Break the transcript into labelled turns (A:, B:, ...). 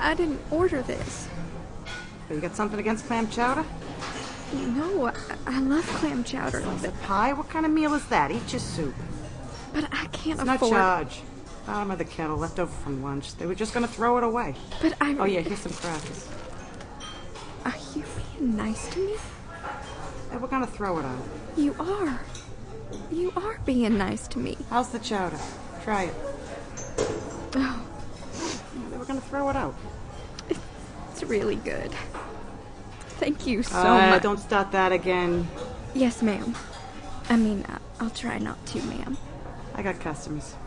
A: I didn't order this.
B: You got something against clam chowder?
A: No, I love clam chowder.
B: Slice of pie? What kind of meal is that? Eat your soup.
A: But I can't
B: It's
A: afford...
B: no charge. Bottom of the kettle, left over from lunch. They were just going to throw it away.
A: But I...
B: Oh, yeah, here's some crackers.
A: Are you being nice to me?
B: Hey, we're going to throw it out.
A: You are. You are being nice to me.
B: How's the chowder? Try it.
A: Oh,
B: Yeah, they were going to throw it out.
A: it's really good. Thank you so much.
B: Don't start that again.
A: Yes, ma'am. I mean, I'll try not to, ma'am.
B: I got customers.